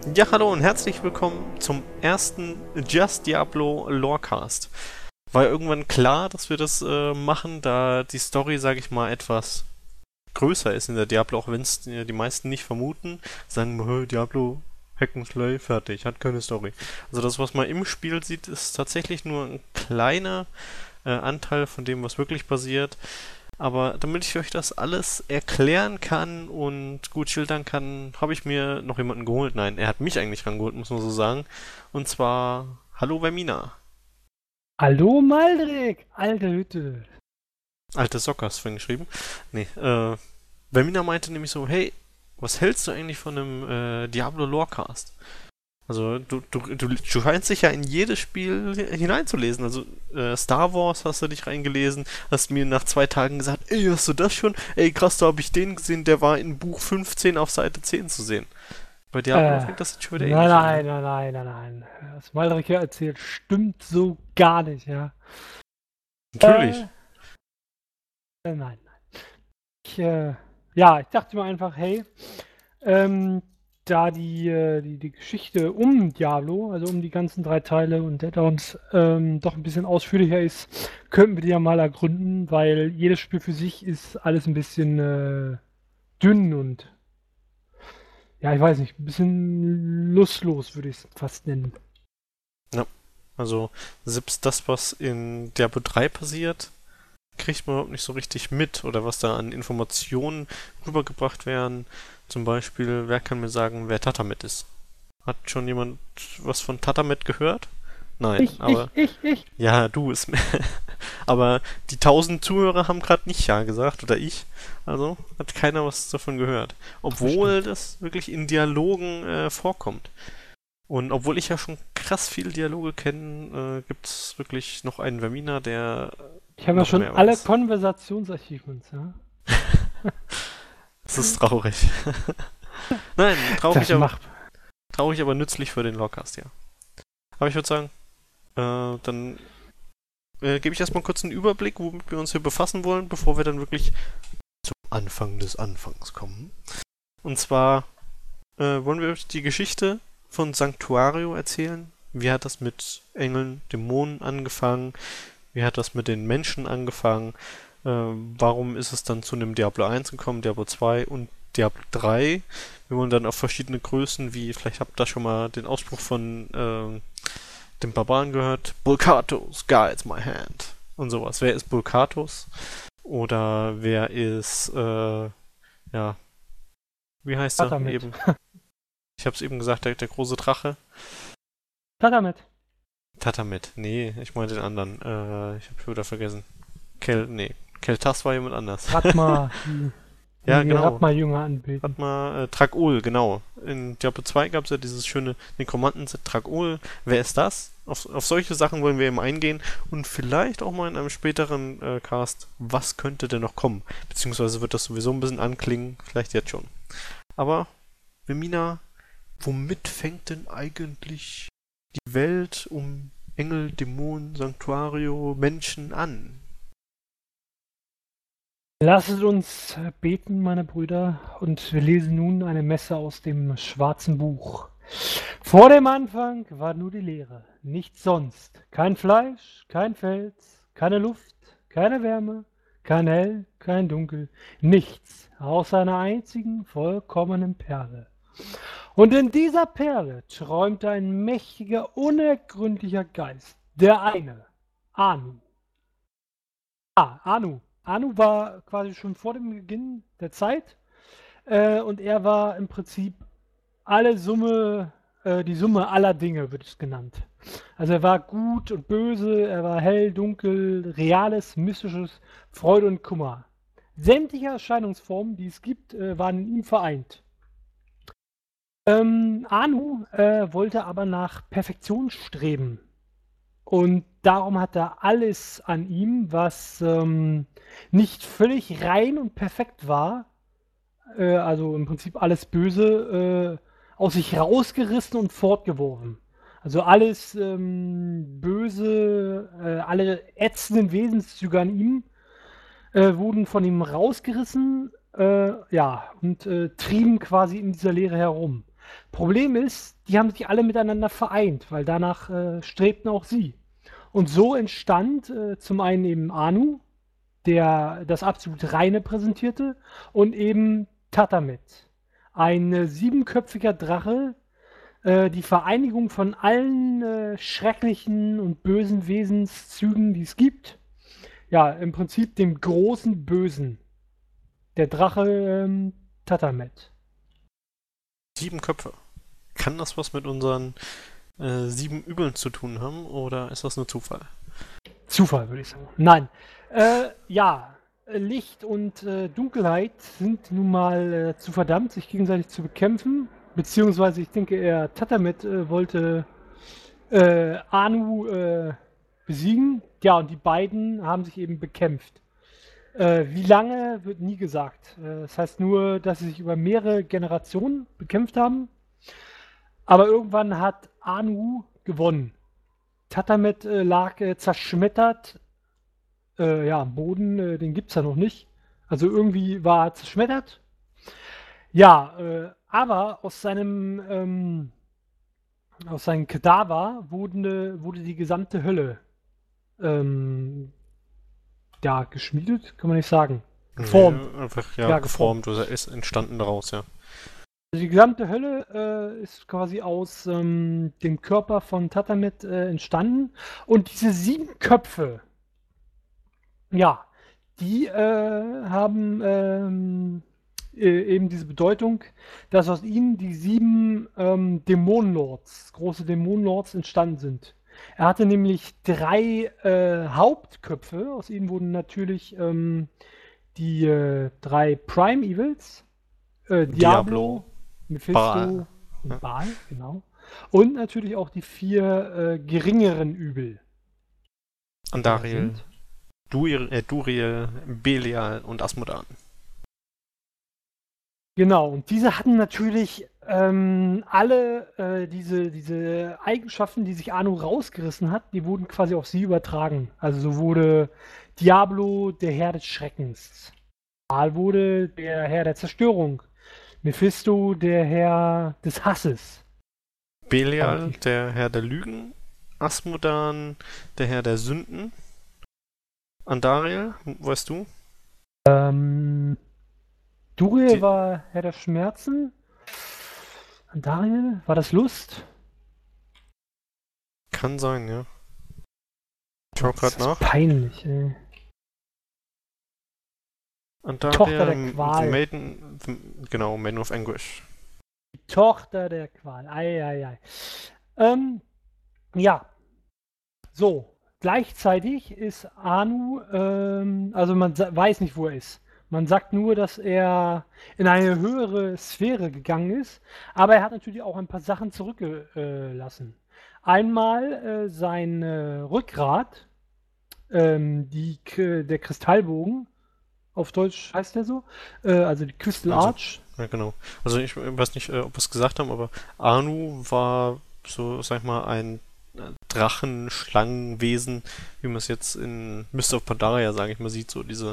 Ja, hallo und herzlich willkommen zum ersten Just Diablo Lorecast. War ja irgendwann klar, dass wir das machen, da die Story, sage ich mal, etwas größer ist in der Diablo, auch wenn es die meisten nicht vermuten. Sagen, Diablo, Hack and Slay, fertig, hat keine Story. Also das, was man im Spiel sieht, ist tatsächlich nur ein kleiner Anteil von dem, was wirklich passiert. Aber damit ich euch das alles erklären kann und gut schildern kann, habe ich mir noch jemanden geholt. Nein, er hat mich eigentlich rangeholt, muss man so sagen. Und zwar, hallo Vermina. Hallo Maldrik, alte Hütte. Alte Socke hast du vorhin geschrieben. Nee, Vermina meinte nämlich so, hey, was hältst du eigentlich von einem Diablo Lorecast? Also du scheinst dich ja in jedes Spiel hineinzulesen. Also Star Wars hast du dich reingelesen, hast mir nach 2 Tagen gesagt, ey, hast du das schon? Ey, krass, da habe ich den gesehen, der war in Buch 15 auf Seite 10 zu sehen. Bei Diablo fängt das jetzt schon wieder Nein, ähnlich nein, an. nein, nein, nein, nein. Was Maldrik hier erzählt, stimmt so gar nicht, ja. Natürlich. Nein, nein. Ja, ich dachte mir einfach, hey, da die Geschichte um Diablo, also um die ganzen 3 Teile und Add-ons, doch ein bisschen ausführlicher ist, könnten wir die ja mal ergründen, weil jedes Spiel für sich ist alles ein bisschen dünn und ja, ich weiß nicht, ein bisschen lustlos würde ich es fast nennen. Ja. Also selbst das, was in Diablo 3 passiert, kriegt man überhaupt nicht so richtig mit oder was da an Informationen rübergebracht werden. Zum Beispiel, wer kann mir sagen, wer Tatamet ist? Hat schon jemand was von Tatamet gehört? Nein, Ich, ich, aber ich, ich. ja, du ist aber die 1000 Zuhörer haben gerade nicht ja gesagt oder ich. Also hat keiner was davon gehört. Obwohl das wirklich in Dialogen vorkommt. Und obwohl ich ja schon krass viele Dialoge kenne, gibt es wirklich noch einen Vermina, der Ich habe ja noch schon mehr alle weiß. Konversationsachievements, ja. Das ist traurig. Nein, Das macht. traurig, aber nützlich für den Logcast, ja. Aber ich würde sagen, dann gebe ich erstmal kurz einen Überblick, womit wir uns hier befassen wollen, bevor wir dann wirklich zum Anfang des Anfangs kommen. Und zwar wollen wir euch die Geschichte von Sanctuario erzählen. Wie hat das mit Engeln, Dämonen angefangen? Wie hat das mit den Menschen angefangen? Warum ist es dann zu einem Diablo 1 gekommen, Diablo 2 und Diablo 3? Wir wollen dann auf verschiedene Größen, wie vielleicht habt ihr schon mal den Ausspruch von dem Barbaren gehört. Bulkatos guides my hand. Und sowas. Wer ist Bulkatos? Oder wer ist, ja, wie heißt er Tatamet. eben? Ich hab's eben gesagt, der große Drache. Tatamet. Tatamet. Nee, ich meine den anderen. Ich hab schon wieder vergessen. Kel'Thas war jemand anders. Ratma. Ja, Die genau. Ratma-Jünger anbilden. Ratma, Dragul, genau. In Diablo 2 gab es ja dieses schöne Nekromanten-Set Dragul. Wer ist das? Auf solche Sachen wollen wir eben eingehen und vielleicht auch mal in einem späteren Cast, was könnte denn noch kommen? Beziehungsweise wird das sowieso ein bisschen anklingen, vielleicht jetzt schon. Aber, Vermina, womit fängt denn eigentlich die Welt um Engel, Dämonen, Sanctuario, Menschen an? Lasset uns beten, meine Brüder, und wir lesen nun eine Messe aus dem schwarzen Buch. Vor dem Anfang war nur die Leere, nichts sonst. Kein Fleisch, kein Fels, keine Luft, keine Wärme, kein Hell, kein Dunkel, nichts außer einer einzigen vollkommenen Perle. Und in dieser Perle träumte ein mächtiger, unergründlicher Geist, der eine, Anu. Anu. Anu war quasi schon vor dem Beginn der Zeit und er war im Prinzip die Summe aller Dinge wird es genannt. Also er war gut und böse, er war hell, dunkel, reales, mystisches, Freude und Kummer. Sämtliche Erscheinungsformen, die es gibt, waren in ihm vereint. Anu wollte aber nach Perfektion streben. Und darum hat er alles an ihm, was nicht völlig rein und perfekt war, also im Prinzip alles Böse, aus sich rausgerissen und fortgeworfen. Also alles Böse, alle ätzenden Wesenszüge an ihm wurden von ihm rausgerissen, ja, und trieben quasi in dieser Leere herum. Problem ist, die haben sich alle miteinander vereint, weil danach strebten auch sie. Und so entstand zum einen eben Anu, der das absolut Reine präsentierte, und eben Tatamet, ein siebenköpfiger Drache, die Vereinigung von allen schrecklichen und bösen Wesenszügen, die es gibt. Ja, im Prinzip dem großen Bösen. Der Drache Tatamet. 7 Köpfe. Kann das was mit unseren 7 Übeln zu tun haben oder ist das nur Zufall? Zufall, würde ich sagen. Nein. Ja, Licht und Dunkelheit sind nun mal zu verdammt, sich gegenseitig zu bekämpfen. Beziehungsweise, ich denke, Tatamet wollte Anu besiegen. Ja, und die beiden haben sich eben bekämpft. Wie lange, wird nie gesagt. Das heißt nur, dass sie sich über mehrere Generationen bekämpft haben. Aber irgendwann hat Anu gewonnen. Tatamet lag zerschmettert am Boden, den gibt es ja noch nicht. Also irgendwie war er zerschmettert. Ja, aber aus seinem Kadaver wurde die gesamte Hölle geschmiedet, kann man nicht sagen. Geformt. Nee, einfach, Ja, geformt. Oder ist entstanden daraus, ja. Also die gesamte Hölle ist quasi aus dem Körper von Tatamet entstanden. Und diese 7 Köpfe, ja, die haben eben diese Bedeutung, dass aus ihnen die 7 Dämonenlords, große Dämonenlords entstanden sind. Er hatte nämlich 3 Hauptköpfe, aus ihnen wurden natürlich die 3 Prime Evils, Diablo, Mephisto Baal. und Baal, genau. Und natürlich auch die 4 geringeren Übel. Andariel, Duriel, Belial und Asmodan. Genau, und diese hatten natürlich alle diese Eigenschaften, die sich Anu rausgerissen hat, die wurden quasi auf sie übertragen. Also so wurde Diablo der Herr des Schreckens. Baal wurde der Herr der Zerstörung. Mephisto der Herr des Hasses. Belial, der Herr der Lügen. Asmodan, der Herr der Sünden. Andariel, weißt du? Duriel war Herr der Schmerzen. Andariel, war das Lust? Kann sein, ja. Ich schau Das grad ist nach. peinlich, ey. Andariel, Tochter der Qual. Maiden of Anguish. Die Tochter der Qual. Ei. Ja. So. Gleichzeitig ist Anu, also man weiß nicht, wo er ist. Man sagt nur, dass er in eine höhere Sphäre gegangen ist, aber er hat natürlich auch ein paar Sachen zurückgelassen. Einmal sein Rückgrat, der Kristallbogen, auf Deutsch heißt der so, also die Crystal Arch. Ja, genau. Also ich weiß nicht, ob wir es gesagt haben, aber Anu war so, sag ich mal, ein Drachen-Schlangenwesen, wie man es jetzt in Mist of Pandaria, sage ich mal, sieht, so diese.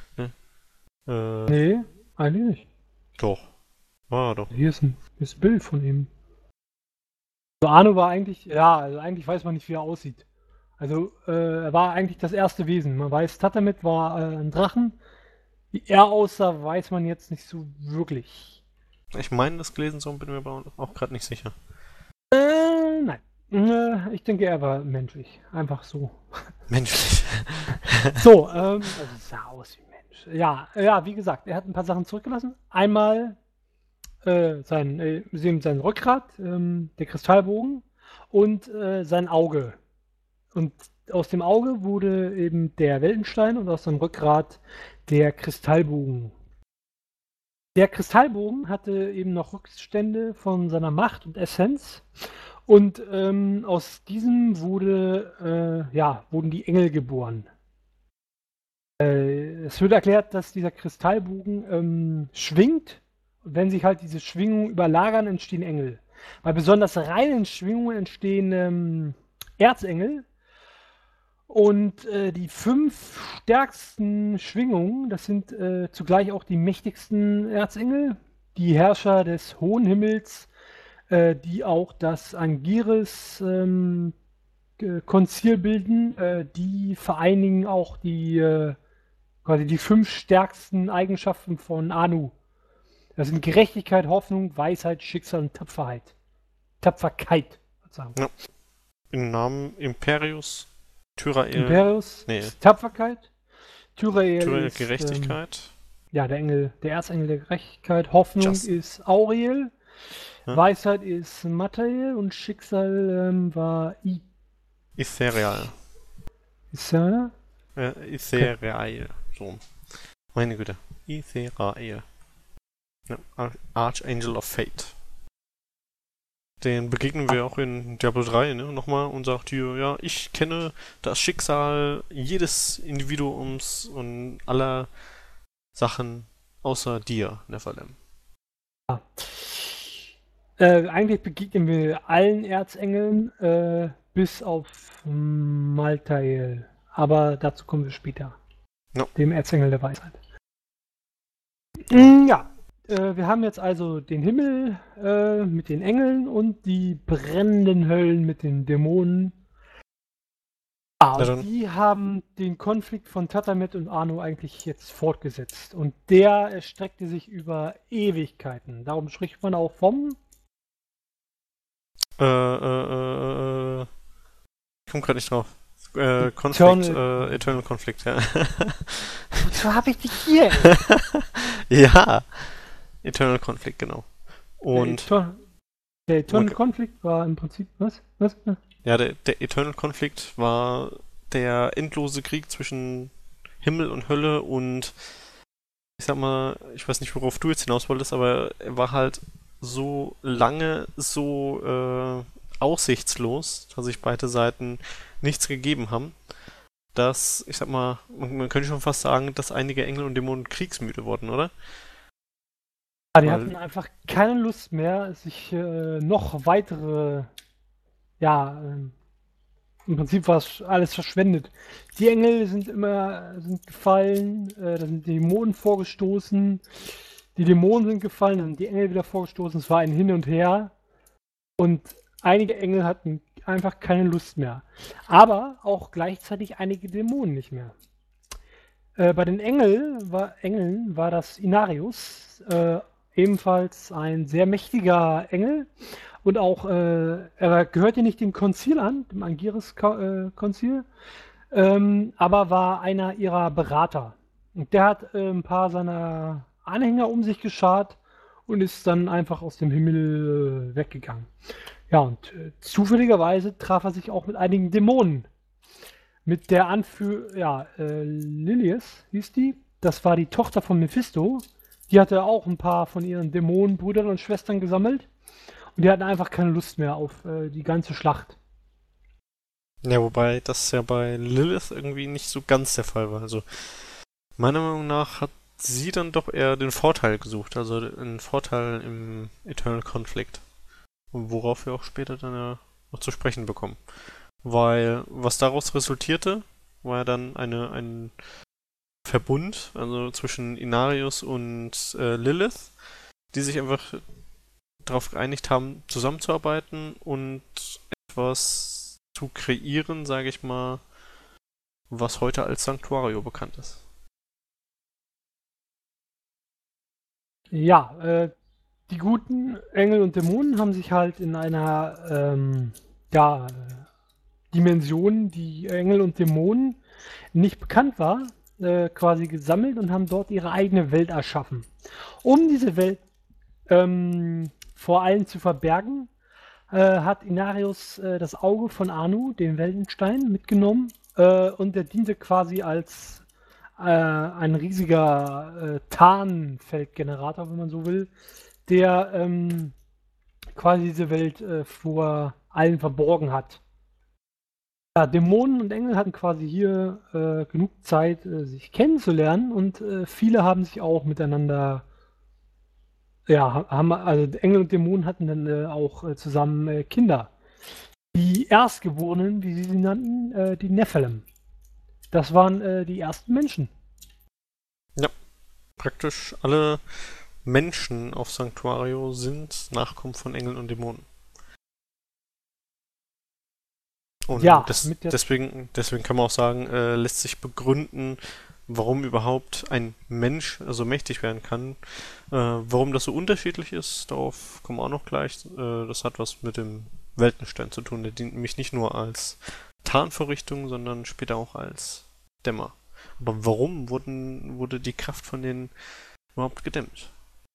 Nee, eigentlich nicht. Doch. War doch. Hier ist ein Bild von ihm. Also Anu war eigentlich, also eigentlich weiß man nicht, wie er aussieht. Also er war eigentlich das erste Wesen. Man weiß, Tatamet war ein Drachen. Wie er aussah, weiß man jetzt nicht so wirklich. Ich meine, das gelesen so, bin mir aber auch gerade nicht sicher. Nein. Ich denke, er war menschlich. Einfach so. Menschlich. So, also es sah aus wie Mensch. Ja, wie gesagt, er hat ein paar Sachen zurückgelassen. Einmal sein Rückgrat, der Kristallbogen und sein Auge. Und aus dem Auge wurde eben der Weltenstein und aus seinem Rückgrat der Kristallbogen. Der Kristallbogen hatte eben noch Rückstände von seiner Macht und Essenz. Und aus diesem wurden die Engel geboren. Es wird erklärt, dass dieser Kristallbogen schwingt. Und wenn sich halt diese Schwingungen überlagern, entstehen Engel. Bei besonders reinen Schwingungen entstehen Erzengel. Und die 5 stärksten Schwingungen, das sind zugleich auch die mächtigsten Erzengel, die Herrscher des hohen Himmels, die auch das Angiris-Konzil bilden. Die vereinigen auch quasi die 5 stärksten Eigenschaften von Anu. Das sind Gerechtigkeit, Hoffnung, Weisheit, Schicksal und Tapferheit. Tapferkeit, sozusagen. Ja. Im Namen Imperius, Tyrael. Imperius ist Tapferkeit. Tyrael ist Gerechtigkeit. ja, der Erzengel der Gerechtigkeit. Hoffnung ist Auriel. Ja. Weisheit ist Mathael und Schicksal war Itheriel. Itheriel? Itheriel. So. Meine Güte. Itheriel. Ja, Archangel of Fate. Den begegnen wir auch in Diablo 3, ne? Nochmal und sagt hier, ja, ich kenne das Schicksal jedes Individuums und aller Sachen außer dir, Nephalem. Ja. Eigentlich begegnen wir allen Erzengeln, bis auf Malthael. Aber dazu kommen wir später. No. Dem Erzengel der Weisheit. Ja. Wir haben jetzt also den Himmel mit den Engeln und die brennenden Höllen mit den Dämonen. Und die haben den Konflikt von Tatamet und Anu eigentlich jetzt fortgesetzt. Und der erstreckte sich über Ewigkeiten. Darum spricht man auch vom... Ich komme gerade nicht drauf. Eternal Conflict, ja. Wozu habe ich dich hier? Ja. Eternal Conflict, genau. Und der Eternal Conflict war im Prinzip was? Ja, der Eternal Conflict war der endlose Krieg zwischen Himmel und Hölle und ich sag mal, ich weiß nicht, worauf du jetzt hinaus wolltest, aber er war halt so lange so aussichtslos, dass sich beide Seiten nichts gegeben haben, dass, ich sag mal, man könnte schon fast sagen, dass einige Engel und Dämonen kriegsmüde wurden, oder? Ja, die hatten einfach keine Lust mehr, sich noch weitere, im Prinzip war es alles verschwendet. Die Engel sind gefallen, da sind Dämonen vorgestoßen, die Dämonen sind gefallen, dann sind die Engel wieder vorgestoßen, es war ein Hin und Her und einige Engel hatten einfach keine Lust mehr. Aber auch gleichzeitig einige Dämonen nicht mehr. Bei den Engeln war das Inarius, ebenfalls ein sehr mächtiger Engel und auch, er gehörte nicht dem Konzil an, dem Angiris-Konzil, aber war einer ihrer Berater. Und der hat ein paar seiner Anhänger um sich geschart und ist dann einfach aus dem Himmel weggegangen. Ja, und zufälligerweise traf er sich auch mit einigen Dämonen. Mit der Lilias hieß die, das war die Tochter von Mephisto. Die hatte auch ein paar von ihren Dämonenbrüdern und Schwestern gesammelt. Und die hatten einfach keine Lust mehr auf die ganze Schlacht. Ja, wobei das ja bei Lilith irgendwie nicht so ganz der Fall war. Also meiner Meinung nach hat sie dann doch eher den Vorteil gesucht. Also einen Vorteil im Eternal Conflict. Worauf wir auch später dann ja noch zu sprechen bekommen. Weil was daraus resultierte, war ja dann ein Verbund, also zwischen Inarius und Lilith, die sich einfach darauf geeinigt haben, zusammenzuarbeiten und etwas zu kreieren, sage ich mal, was heute als Sanctuario bekannt ist. Ja, die guten Engel und Dämonen haben sich halt in einer Dimension, die Engel und Dämonen nicht bekannt war, quasi gesammelt und haben dort ihre eigene Welt erschaffen. Um diese Welt vor allen zu verbergen, hat Inarius das Auge von Anu, den Weltenstein, mitgenommen und der diente quasi als ein riesiger Tarnfeldgenerator, wenn man so will, der quasi diese Welt vor allen verborgen hat. Ja, Dämonen und Engel hatten quasi hier genug Zeit, sich kennenzulernen und viele haben sich auch miteinander, also Engel und Dämonen hatten dann auch zusammen Kinder. Die Erstgeborenen, wie sie nannten, die Nephalem. Das waren die ersten Menschen. Ja, praktisch alle Menschen auf Sanctuario sind Nachkommen von Engeln und Dämonen. Und Ja, deswegen kann man auch sagen, lässt sich begründen, warum überhaupt ein Mensch so mächtig werden kann. Warum das so unterschiedlich ist, darauf kommen wir auch noch gleich. Das hat was mit dem Weltenstein zu tun. Der dient nämlich nicht nur als Tarnvorrichtung, sondern später auch als Dämmer. Aber warum wurde die Kraft von denen überhaupt gedämmt?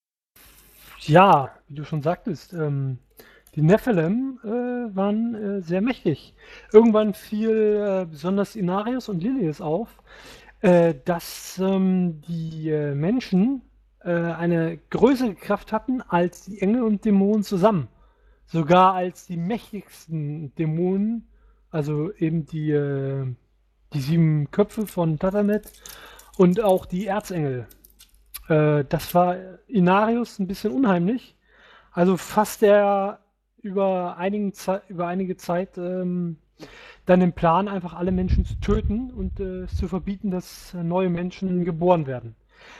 Ja, wie du schon sagtest, die Nephilim waren sehr mächtig. Irgendwann fiel besonders Inarius und Lilius auf, dass die Menschen eine größere Kraft hatten als die Engel und Dämonen zusammen. Sogar als die mächtigsten Dämonen, also eben die 7 Köpfe von Tatanet und auch die Erzengel. Das war Inarius ein bisschen unheimlich. Also fasste er über einige Zeit dann den Plan, einfach alle Menschen zu töten und es zu verbieten, dass neue Menschen geboren werden.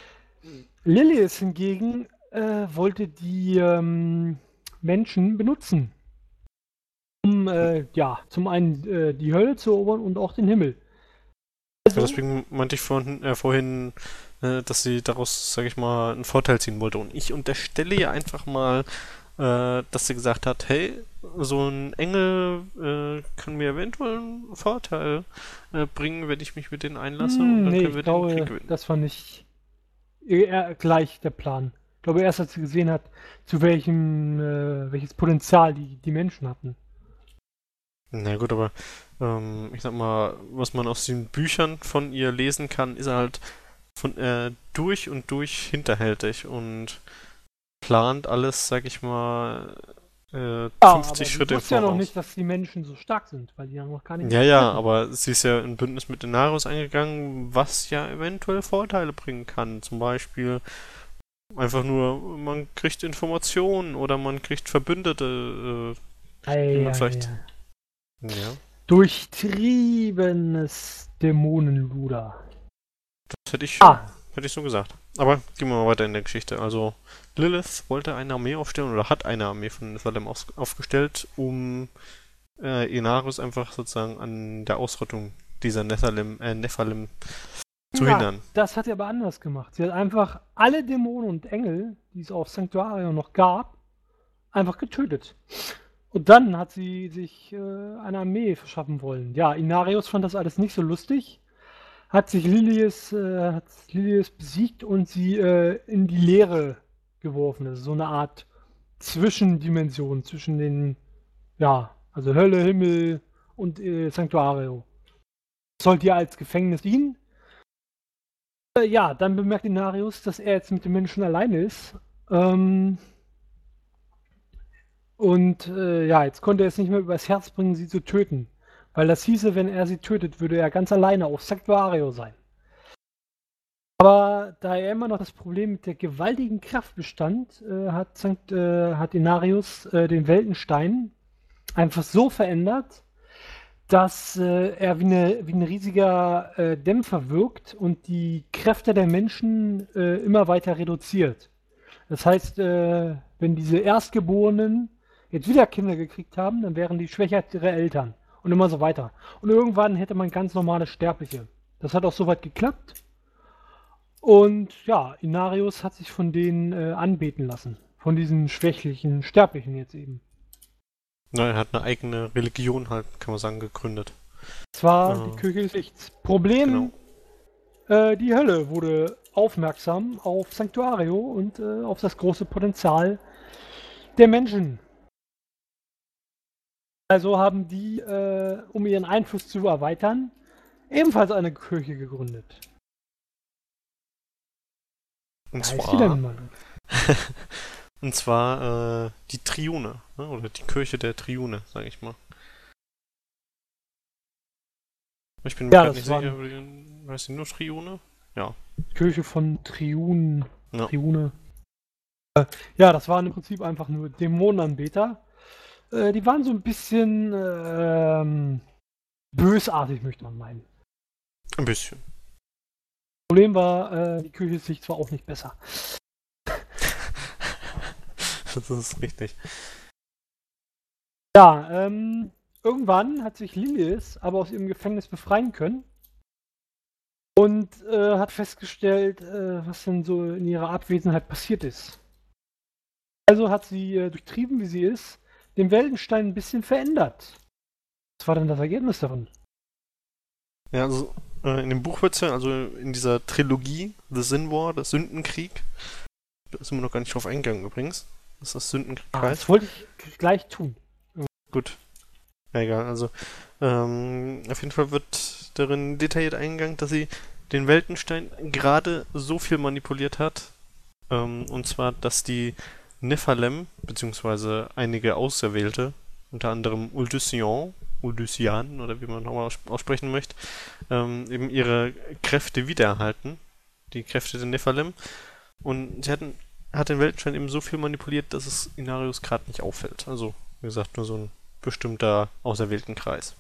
Lilius hingegen wollte die Menschen benutzen, um zum einen die Hölle zu erobern und auch den Himmel. Also, deswegen meinte ich vorhin, dass sie daraus, sage ich mal, einen Vorteil ziehen wollte. Und ich unterstelle ja einfach mal, dass sie gesagt hat, hey, so ein Engel kann mir eventuell einen Vorteil bringen, wenn ich mich mit denen einlasse. Und dann können wir den Krieg gewinnen. Das war nicht gleich der Plan. Ich glaube, erst als sie gesehen hat, zu welches Potenzial die Menschen hatten. Na gut, aber ich sag mal, was man aus den Büchern von ihr lesen kann, ist halt durch und durch hinterhältig und plant alles, sag ich mal, 50 Schritte im Voraus. Ja noch nicht, dass die Menschen so stark sind, weil die ja noch gar nicht. Ja, aber sie ist ja ein Bündnis mit Inarius eingegangen, was ja eventuell Vorteile bringen kann. Zum Beispiel einfach nur, man kriegt Informationen oder man kriegt Verbündete, die man vielleicht. Ja. Durchtriebenes Dämonenluder. Das hätte ich so gesagt. Aber gehen wir mal weiter in der Geschichte. Also Lilith wollte eine Armee aufstellen oder hat eine Armee von Nephilim aufgestellt, um Inarius einfach sozusagen an der Ausrottung dieser Nephilim zu hindern. Das hat sie aber anders gemacht. Sie hat einfach alle Dämonen und Engel, die es auf Sanctuario noch gab, einfach getötet. Und dann hat sie sich eine Armee verschaffen wollen. Ja, Inarius fand das alles nicht so lustig, hat Lilius besiegt und sie in die Leere geworfen. Das ist so eine Art Zwischendimension zwischen den, also Hölle, Himmel und Sanctuario. Das sollte ihr als Gefängnis dienen. Dann bemerkt Inarius, dass er jetzt mit den Menschen alleine ist. Jetzt konnte er es nicht mehr übers Herz bringen, sie zu töten. Weil das hieße, wenn er sie tötet, würde er ganz alleine auf Sanctuario sein. Aber da er immer noch das Problem mit der gewaltigen Kraft bestand, hat Inarius den Weltenstein einfach so verändert, dass er wie ein riesiger Dämpfer wirkt und die Kräfte der Menschen immer weiter reduziert. Das heißt, wenn diese Erstgeborenen jetzt wieder Kinder gekriegt haben, dann wären die schwächer als ihre Eltern. Und immer so weiter. Und irgendwann hätte man ganz normale Sterbliche. Das hat auch soweit geklappt. Und ja, Inarius hat sich von denen anbeten lassen. Von diesen schwächlichen Sterblichen jetzt eben. Na, er hat eine eigene Religion halt, kann man sagen, gegründet. Das war die Kirche des Lichts. Problem, die Hölle wurde aufmerksam auf Sanctuario und auf das große Potenzial der Menschen. Also haben die, um ihren Einfluss zu erweitern, ebenfalls eine Kirche gegründet. Und Wie heißt die denn mal? Und zwar die Triune, ne? Oder die Kirche der Triune, sage ich mal. Ich bin mir gerade nicht sicher, heißt die nur Triune? Ja. Kirche von Triune. Ja. Triune. Das waren im Prinzip einfach nur Dämonenanbeter. Die waren so ein bisschen bösartig, möchte man meinen. Ein bisschen. Problem war, die Kirche ist sich zwar auch nicht besser. Das ist richtig. Ja, irgendwann hat sich Lilius aber aus ihrem Gefängnis befreien können und hat festgestellt, was denn so in ihrer Abwesenheit passiert ist. Also hat sie, durchtrieben wie sie ist, den Weltenstein ein bisschen verändert. Was war denn das Ergebnis davon? Ja, also in dem Buch wird's ja, also in dieser Trilogie, The Sin War, der Sündenkrieg, da sind wir noch gar nicht drauf eingegangen übrigens, dass das Sündenkrieg heißt. Das wollte ich gleich tun. Gut. Ja, egal, also auf jeden Fall wird darin detailliert eingegangen, dass sie den Weltenstein gerade so viel manipuliert hat, und zwar, dass die Nephalem, beziehungsweise einige Auserwählte, unter anderem Uldusian, oder wie man nochmal aussprechen möchte, eben ihre Kräfte wiedererhalten, die Kräfte der Nephalem. Und sie hat den Weltenstein eben so viel manipuliert, dass es Inarius gerade nicht auffällt. Also, wie gesagt, nur so ein bestimmter auserwählten Kreis.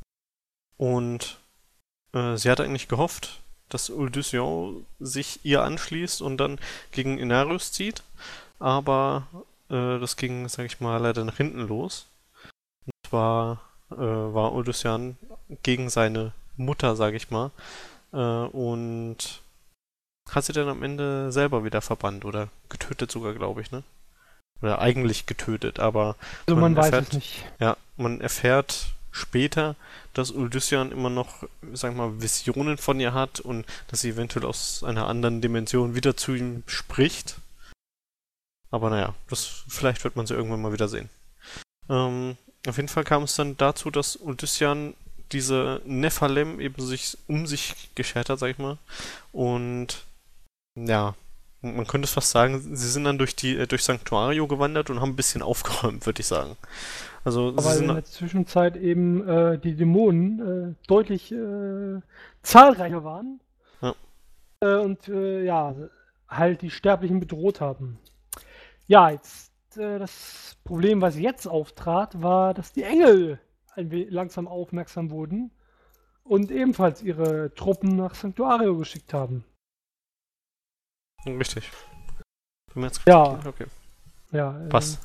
Und sie hat eigentlich gehofft, dass Uldusion sich ihr anschließt und dann gegen Inarius zieht, aber das ging, sag ich mal, leider nach hinten los. Und zwar war Uldusian gegen seine Mutter, sag ich mal, und hat sie dann am Ende selber wieder verbannt oder getötet sogar, glaube ich, ne? Oder eigentlich getötet, aber Also man weiß erfährt, es nicht. ja, man erfährt später, dass Uldusian immer noch, sag ich mal, Visionen von ihr hat und dass sie eventuell aus einer anderen Dimension wieder zu ihm spricht. Aber naja, vielleicht wird man sie irgendwann mal wieder sehen. Auf jeden Fall kam es dann dazu, dass Uldusian diese Nephalem eben um sich geschert hat, sag ich mal. Und ja, man könnte es fast sagen, sie sind dann durch Sanctuario gewandert und haben ein bisschen aufgeräumt, würde ich sagen. Also sie Weil sind in der Zwischenzeit eben die Dämonen deutlich zahlreicher waren. Ja. Und ja, halt die Sterblichen bedroht haben. Ja, jetzt das Problem, was jetzt auftrat, war, dass die Engel langsam aufmerksam wurden und ebenfalls ihre Truppen nach Sanctuario geschickt haben. richtig. Bin mir jetzt Ja. okay. Ja, Passt.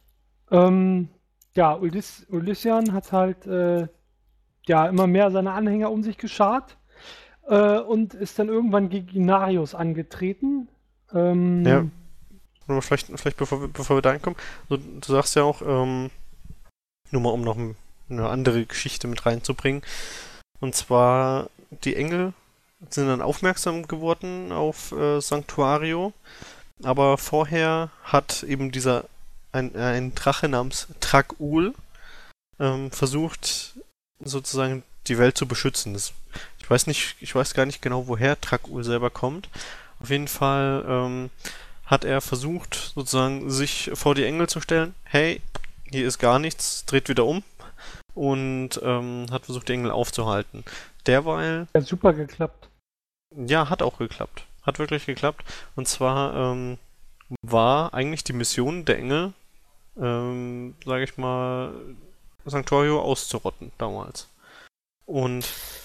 Ja, Ulyssean hat halt ja immer mehr seine Anhänger um sich geschart und ist dann irgendwann gegen Inarius angetreten. Ja. Nur vielleicht bevor wir da hinkommen, so, du sagst ja auch, nur mal um noch eine andere Geschichte mit reinzubringen. Und zwar, die Engel sind dann aufmerksam geworden auf Sanctuario, aber vorher hat eben ein Drache namens Trag'Oul versucht, sozusagen die Welt zu beschützen. Ich weiß gar nicht genau, woher Trag'Oul selber kommt. Auf jeden Fall hat er versucht, sozusagen sich vor die Engel zu stellen. Hey, hier ist gar nichts, dreht wieder um. Und hat versucht, die Engel aufzuhalten. Derweil... Hat super geklappt. Ja, hat auch geklappt. Hat wirklich geklappt. Und zwar war eigentlich die Mission der Engel, sage ich mal, Sanctuario auszurotten damals. Und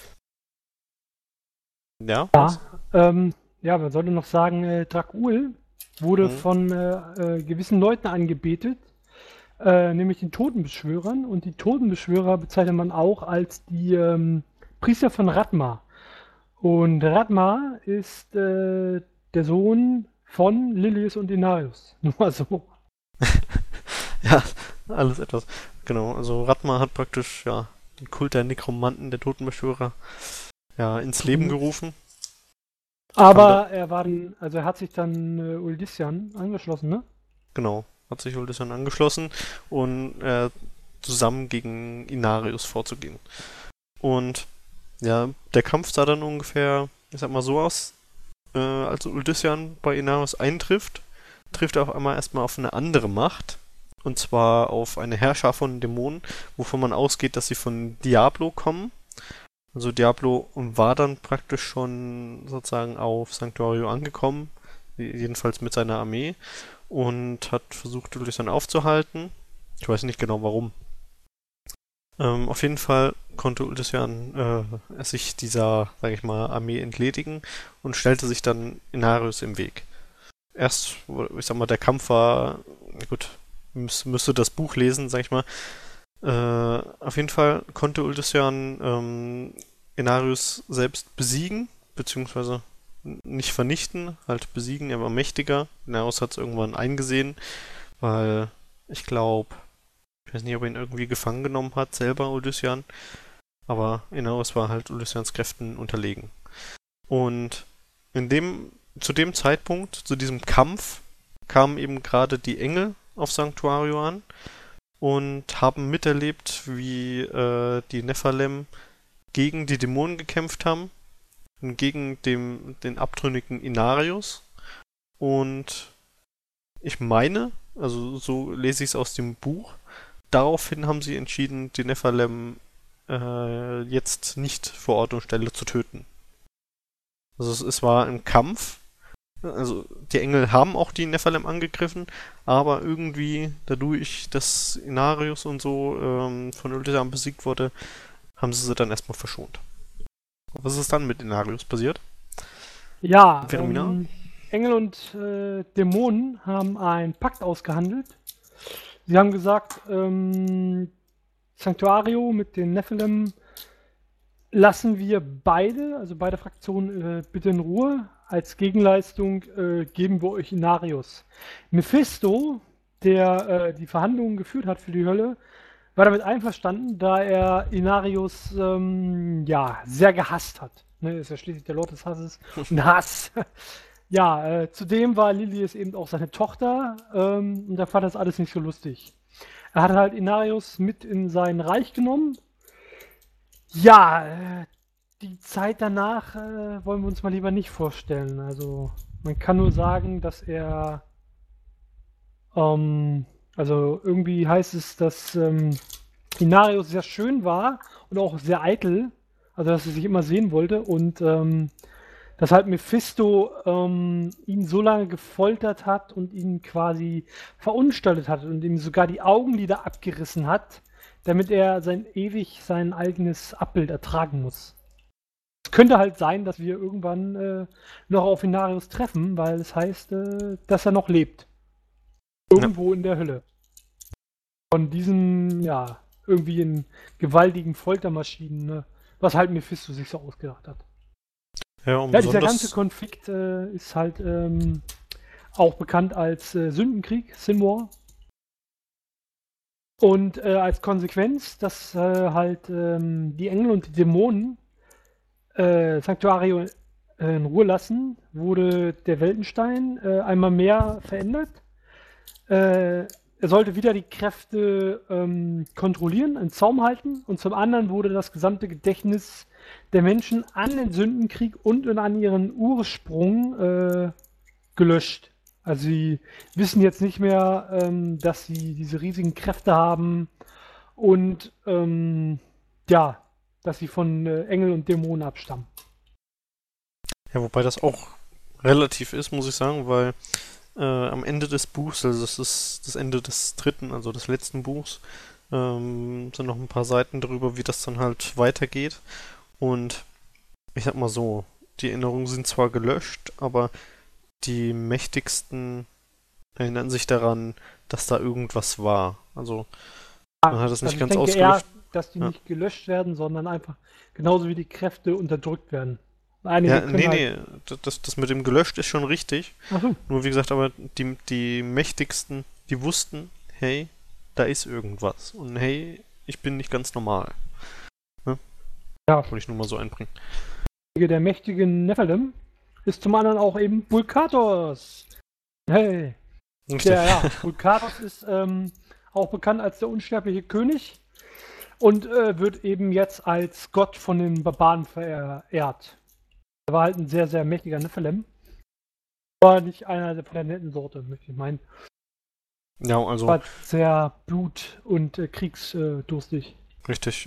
ja, was? Ja, man sollte noch sagen, Dracul wurde von gewissen Leuten angebetet, nämlich den Totenbeschwörern. Und die Totenbeschwörer bezeichnet man auch als die Priester von Ratma. Und Ratma ist der Sohn von Lilius und Inarius. Nur mal so. Ja, alles etwas. Genau, also Ratma hat praktisch, ja, den Kult der Nekromanten, der Totenbeschwörer, ja, ins Leben gerufen. Aber er hat sich dann Uldyssian angeschlossen, ne? Genau, hat sich Uldyssian angeschlossen und zusammen gegen Inarius vorzugehen. Und ja, der Kampf sah dann ungefähr, ich sag mal so aus, als Uldyssian bei Inarius eintrifft, trifft er auf einmal erstmal auf eine andere Macht. Und zwar auf eine Herrscher von Dämonen, wovon man ausgeht, dass sie von Diablo kommen. Also Diablo war dann praktisch schon sozusagen auf Sanctuario angekommen, jedenfalls mit seiner Armee, und hat versucht, Uldyssian aufzuhalten. Ich weiß nicht genau warum. Auf jeden Fall konnte Uldyssian sich dieser, sage ich mal, Armee entledigen und stellte sich dann Inarius im Weg. Erst, ich sag mal, der Kampf war gut, müsste das Buch lesen, sag ich mal. Auf jeden Fall konnte Uldusian Inarius selbst besiegen, beziehungsweise nicht vernichten, halt besiegen, er war mächtiger. Inarius hat es irgendwann eingesehen, weil ich glaube, ich weiß nicht, ob er ihn irgendwie gefangen genommen hat, selber Uldusian, aber Inarius war halt Uldusians Kräften unterlegen. Und zu dem Zeitpunkt, zu diesem Kampf, kamen eben gerade die Engel auf Sanctuario an und haben miterlebt, wie die Nephalem gegen die Dämonen gekämpft haben und gegen den abtrünnigen Inarius. Und ich meine, also so lese ich es aus dem Buch, daraufhin haben sie entschieden, die Nephalem jetzt nicht vor Ort und Stelle zu töten. Also es war ein Kampf. Also die Engel haben auch die Nephalem angegriffen, aber irgendwie dadurch, dass Inarius und so von Uldusian besiegt wurde, haben sie dann erstmal verschont. Was ist dann mit Inarius passiert? Ja, Phänomenal. Engel und Dämonen haben einen Pakt ausgehandelt. Sie haben gesagt, Sanctuario mit den Nephilim lassen wir also beide Fraktionen, bitte in Ruhe. Als Gegenleistung geben wir euch Inarius. Mephisto, der die Verhandlungen geführt hat für die Hölle, war damit einverstanden, da er Inarius sehr gehasst hat. Ne, ist ja schließlich der Lord des Hasses und Hass. Ja, zudem war Lilias eben auch seine Tochter und da fand das alles nicht so lustig. Er hat halt Inarius mit in sein Reich genommen. Ja, die Zeit danach wollen wir uns mal lieber nicht vorstellen. Also man kann nur sagen, dass er also irgendwie heißt es, dass Inarius sehr schön war und auch sehr eitel, also dass er sich immer sehen wollte und dass halt Mephisto ihn so lange gefoltert hat und ihn quasi verunstaltet hat und ihm sogar die Augenlider abgerissen hat, damit er sein eigenes Abbild ertragen muss. Es könnte halt sein, dass wir irgendwann noch auf Inarius treffen, weil es heißt, dass er noch lebt. Irgendwo in der Hölle. Von diesen, irgendwie in gewaltigen Foltermaschinen, ne? Was halt Mephisto sich so ausgedacht hat. Ja, dieser ganze Konflikt ist halt auch bekannt als Sündenkrieg, Sin War. Und als Konsequenz, dass halt die Engel und die Dämonen Sanctuario in Ruhe lassen, wurde der Weltenstein einmal mehr verändert. Er sollte wieder die Kräfte kontrollieren, in Zaum halten und zum anderen wurde das gesamte Gedächtnis der Menschen an den Sündenkrieg und an ihren Ursprung gelöscht. Also sie wissen jetzt nicht mehr, dass sie diese riesigen Kräfte haben und dass sie von Engel und Dämonen abstammen. Ja, wobei das auch relativ ist, muss ich sagen, weil am Ende des Buchs, also das ist das Ende des dritten, also des letzten Buchs, sind noch ein paar Seiten darüber, wie das dann halt weitergeht. Und ich sag mal so, die Erinnerungen sind zwar gelöscht, aber die Mächtigsten erinnern sich daran, dass da irgendwas war. Also man hat das nicht ganz ausgelöscht. Dass die nicht gelöscht werden, sondern einfach genauso wie die Kräfte unterdrückt werden. Das mit dem gelöscht ist schon richtig. Ach so. Nur wie gesagt, aber die Mächtigsten, die wussten, hey, da ist irgendwas. Und hey, ich bin nicht ganz normal. Ne? Ja. Wollte ich nur mal so einbringen. Der mächtigen Nephilim ist zum anderen auch eben Bulkatos. Hey. Bulkatos ist auch bekannt als der unsterbliche König und wird eben jetzt als Gott von den Barbaren verehrt. Er war halt ein sehr, sehr mächtiger Nephilim. War nicht einer von der netten Sorte, möchte ich meinen. Ja, also. War sehr blut- und kriegsdurstig. Richtig,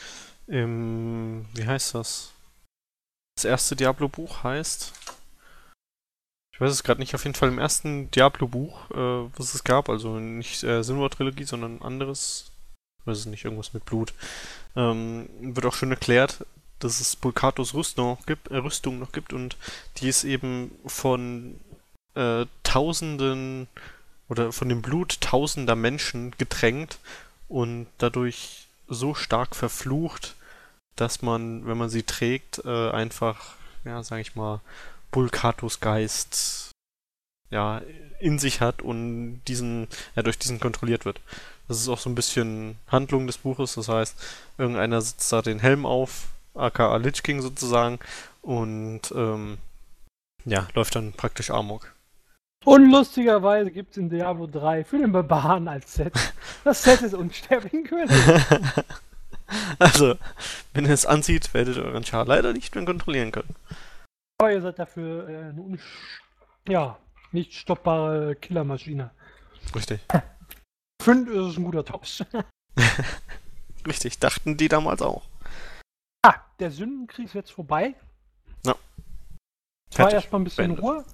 wie heißt das? Das erste Diablo-Buch heißt. Ich weiß es gerade nicht, auf jeden Fall im ersten Diablo-Buch, was es gab, also nicht Sinwar-Trilogie, sondern ein anderes. Ich weiß es nicht, irgendwas mit Blut. Wird auch schön erklärt, dass es Bulkatos Rüstung noch gibt und die ist eben von Tausenden oder von dem Blut tausender Menschen getränkt und dadurch so stark verflucht, dass man, wenn man sie trägt, einfach, ja, sag ich mal, Bulkatos Geist, ja, in sich hat und durch diesen kontrolliert wird. Das ist auch so ein bisschen Handlung des Buches, das heißt, irgendeiner setzt da den Helm auf, aka Lich King sozusagen, und ja, läuft dann praktisch Amok. Und lustigerweise gibt es in Diablo 3 für den Barbaren als Set das Set des unsterblichen Königs. Also, wenn ihr es anzieht, werdet ihr euren Char leider nicht mehr kontrollieren können. Aber ihr seid dafür eine nicht stoppbare Killermaschine. Richtig. 5 ist es ein guter Tops. Richtig, dachten die damals auch. Der Sündenkrieg ist jetzt vorbei. Ja. Es war Fertig. erstmal ein bisschen Beendet. Ruhe.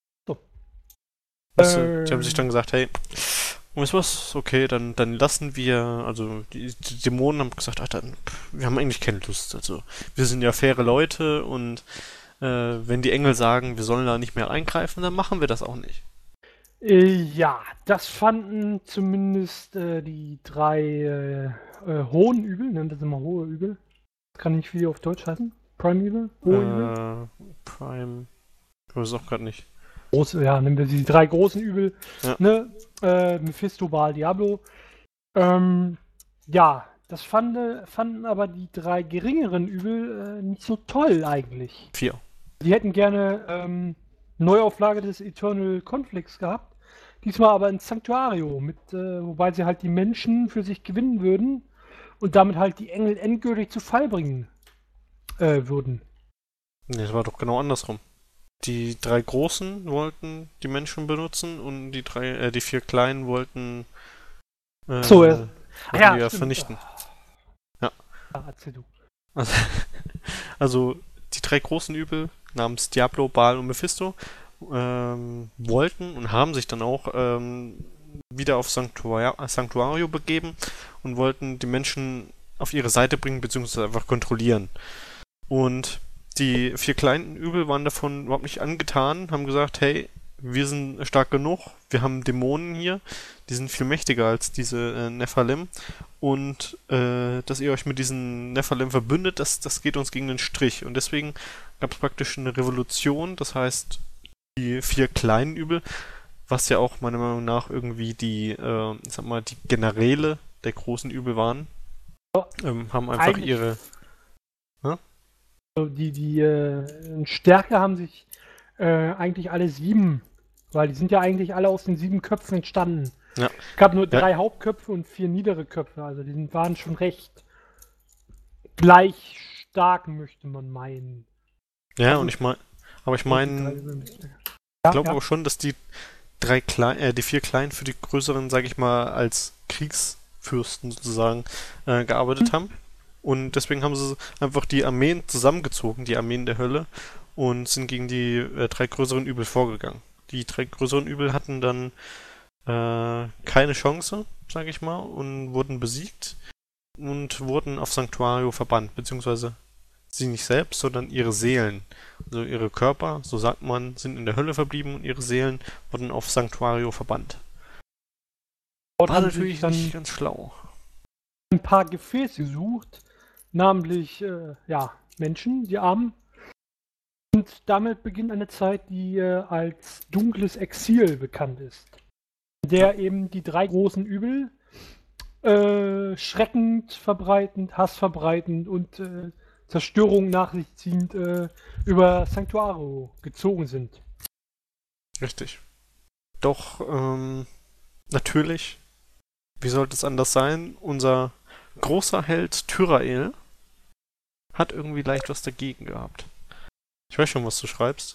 Weißt du, die haben sich dann gesagt, hey, weißt du was, okay, dann lassen wir, also die Dämonen haben gesagt, wir haben eigentlich keine Lust, also wir sind ja faire Leute und wenn die Engel sagen, wir sollen da nicht mehr eingreifen, dann machen wir das auch nicht. Ja, das fanden zumindest die 3 hohen Übel, nennt das immer hohe Übel. Das kann nicht wie auf Deutsch heißen. Prime Übel? Hohe Übel? Prime, ich weiß es auch gerade nicht. Nehmen wir die 3 großen Übel. Ja. Ne? Mephisto, Baal, Diablo. Ja, das fanden aber die 3 geringeren Übel nicht so toll eigentlich. 4. Die hätten gerne Neuauflage des Eternal Conflicts gehabt. Diesmal aber ins Sanctuario, wobei sie halt die Menschen für sich gewinnen würden und damit halt die Engel endgültig zu Fall bringen würden. Nee, das war doch genau andersrum. Die 3 Großen wollten die Menschen benutzen und die 4 Kleinen wollten Ja, die stimmt. vernichten. Ja. Erzähl du. Also die 3 großen Übel namens Diablo, Baal und Mephisto wollten und haben sich dann auch wieder auf Sanctuario begeben und wollten die Menschen auf ihre Seite bringen, beziehungsweise einfach kontrollieren. Und die 4 kleinen Übel waren davon überhaupt nicht angetan, haben gesagt, hey, wir sind stark genug, wir haben Dämonen hier, die sind viel mächtiger als diese Nephalim und dass ihr euch mit diesen Nephalim verbündet, das geht uns gegen den Strich und deswegen gab es praktisch eine Revolution, das heißt die 4 kleinen Übel, was ja auch meiner Meinung nach irgendwie die Generäle der großen Übel waren, haben einfach Eigentlich ihre... Die Stärke haben sich eigentlich alle 7, weil die sind ja eigentlich alle aus den 7 Köpfen entstanden. Ja. Es gab nur 3 Hauptköpfe und 4 niedere Köpfe, also die waren schon recht gleich stark, möchte man meinen. Ja, Also, und ich meine, ich glaube aber schon, dass die 4 Kleinen für die größeren, sage ich mal, als Kriegsfürsten sozusagen gearbeitet haben. Und deswegen haben sie einfach die Armeen zusammengezogen, die Armeen der Hölle, und sind gegen die 3 größeren Übel vorgegangen. Die 3 größeren Übel hatten dann keine Chance, sage ich mal, und wurden besiegt und wurden auf Sanctuario verbannt, beziehungsweise sie nicht selbst, sondern ihre Seelen. Also ihre Körper, so sagt man, sind in der Hölle verblieben und ihre Seelen wurden auf Sanctuario verbannt. War natürlich nicht ganz schlau. Ein paar Gefäße gesucht, namentlich Menschen, die Armen. Und damit beginnt eine Zeit, die als dunkles Exil bekannt ist. In der eben die 3 großen Übel schreckend verbreitend, Hass verbreitend und Zerstörung nach sich ziehend über Sanctuario gezogen sind. Richtig. Doch, natürlich, wie sollte es anders sein, unser großer Held Tyrael hat irgendwie leicht was dagegen gehabt. Ich weiß schon, was du schreibst.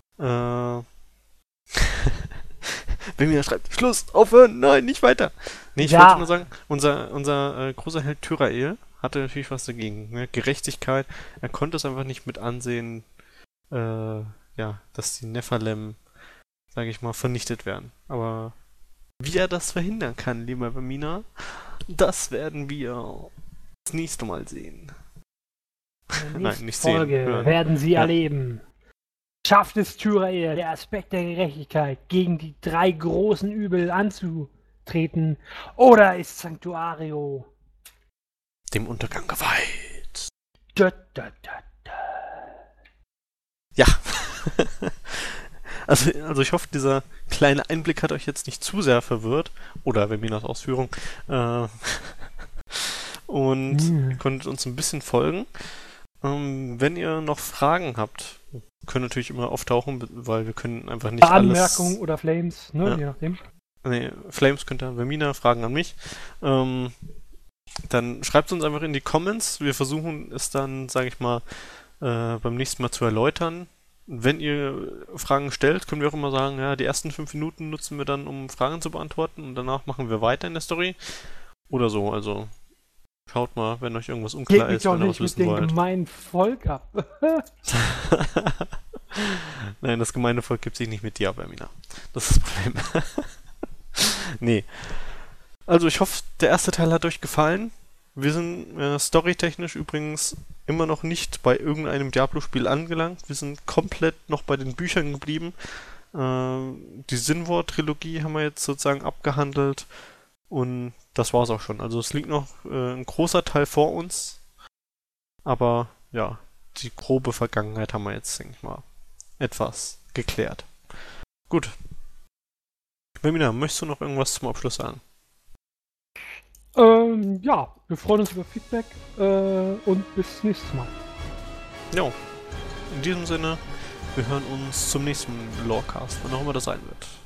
Wenn mir schreibt, Schluss, aufhören, nein, nicht weiter. Nee, ich wollte nur sagen, unser großer Held Tyrael hatte natürlich was dagegen. Ne? Gerechtigkeit, er konnte es einfach nicht mit ansehen, dass die Nephalem, sage ich mal, vernichtet werden. Aber wie er das verhindern kann, lieber Bamina, das werden wir das nächste Mal sehen. Nein, nicht Folge sehen. Hören. werden Sie erleben. Schafft es Tyrael, der Aspekt der Gerechtigkeit, gegen die 3 großen Übel anzutreten? Oder ist Sanctuario dem Untergang geweiht? da, da, da, da. Ja. Also ich hoffe, dieser kleine Einblick hat euch jetzt nicht zu sehr verwirrt. Oder Verminas Ausführung. Und ihr konntet uns ein bisschen folgen. Wenn ihr noch Fragen habt, können natürlich immer auftauchen, weil wir können einfach nicht Anmerkungen oder Flames, ne? Ja. Je nachdem. Nee, Flames könnt ihr Vermina, Fragen an mich. Dann schreibt es uns einfach in die Comments. Wir versuchen es dann, sage ich mal, beim nächsten Mal zu erläutern. Wenn ihr Fragen stellt, können wir auch immer sagen, ja, die ersten 5 Minuten nutzen wir dann, um Fragen zu beantworten und danach machen wir weiter in der Story. Oder so, also schaut mal, wenn euch irgendwas unklar Geht ist, mich doch wenn ihr nicht was mit wissen dem wollt. gemeinen Volk ab. Nein, das gemeine Volk gibt sich nicht mit dir ab, Vermina. Das ist das Problem. Nee. Also ich hoffe, der erste Teil hat euch gefallen. Wir sind storytechnisch übrigens immer noch nicht bei irgendeinem Diablo-Spiel angelangt. Wir sind komplett noch bei den Büchern geblieben. Die Sinwar-Trilogie haben wir jetzt sozusagen abgehandelt. Und das war's auch schon. Also es liegt noch ein großer Teil vor uns. Aber ja, die grobe Vergangenheit haben wir jetzt, denke ich mal, etwas geklärt. Gut. Vermina, möchtest du noch irgendwas zum Abschluss sagen? Ja, wir freuen uns über Feedback und bis nächstes Mal. Ja, in diesem Sinne, wir hören uns zum nächsten Lorecast, wann auch immer das sein wird.